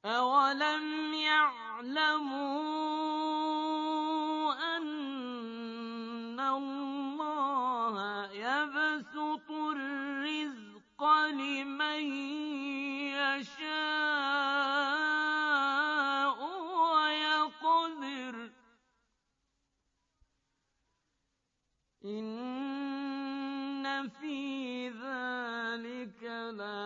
أَوَلَمْ يَعْلَمُوا أَنَّ اللَّهَ يَبْسُطُ الرِّزْقَ لِمَن يَشَاءُ وَيَقْدِرُ ۚ إِنَّ فِي ذَٰلِكَ لَآيَاتٍ